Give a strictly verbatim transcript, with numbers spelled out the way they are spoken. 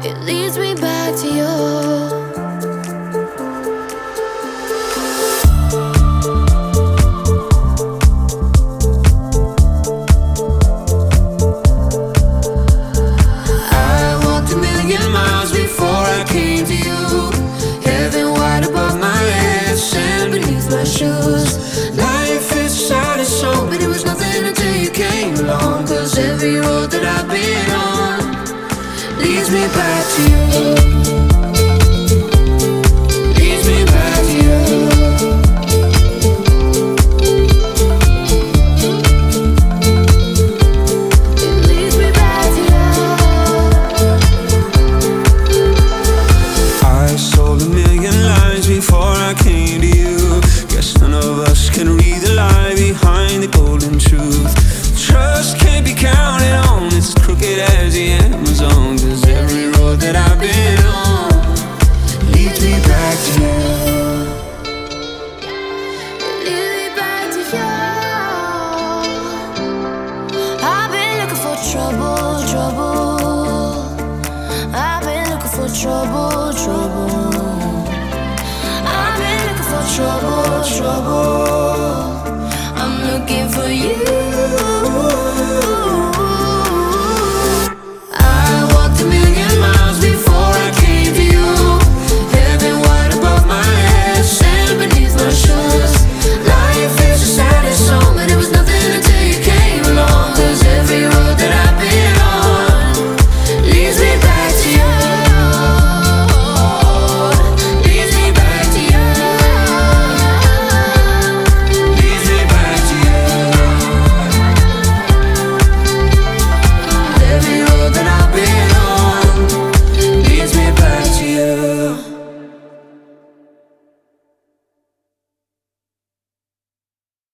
It leads me back to you. Life is sad and so, but it was nothing until you came along. Cause every road that I've been on leads me back to you. Leads me back to you. It leads me back to you. I sold a million lies before I came to you. None of us can read the lie behind the golden truth. Trust can't be counted on, it's as crooked as the Amazon. Cause every road that I've been on leads me back to you. Leads me back to you. I've been looking for trouble, trouble. I've been looking for trouble, trouble. I've been looking for trouble, trouble. I'm looking for you.